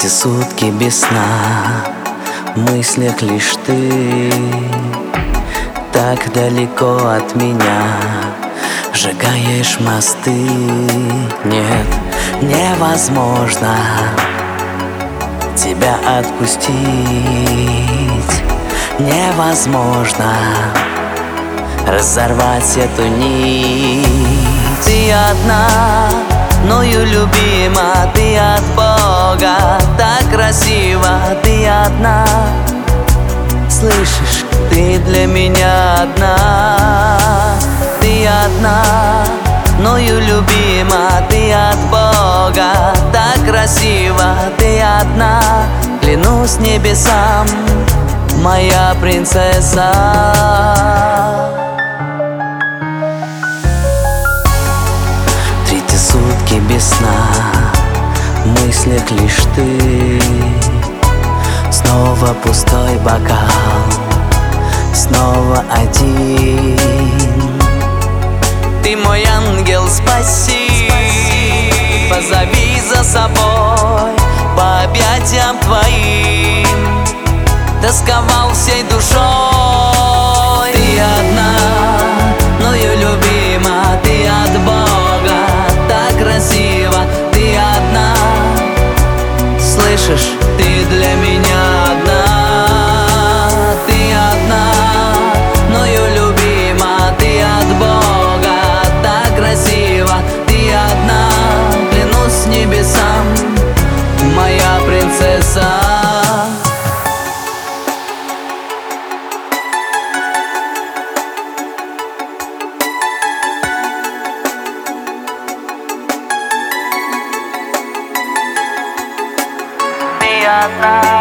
Третьи сутки без сна, в мыслях лишь ты. Так далеко от меня сжигаешь мосты. Нет, невозможно тебя отпустить. Невозможно разорвать эту нить. Ты одна, мною любима, ты от Бога, так красиво, ты одна. Слышишь, ты для меня одна. Ты одна, мною любима, ты от Бога, так красиво, ты одна. Клянусь небесам, моя принцесса. Третьи сутки без сна, в мыслях лишь ты. Снова пустой бокал, снова один. Ты мой ангел, спаси, позови за собой по объятиям твоим. Тосковал всей душой. Ты одна, мною любима, ты от Бога, так красиво, ты одна. Слышишь, ты для меня одна. Ты одна, мною любима, ты от Бога, так красиво, ты одна. Клянусь небесам, моя принцесса. Одна.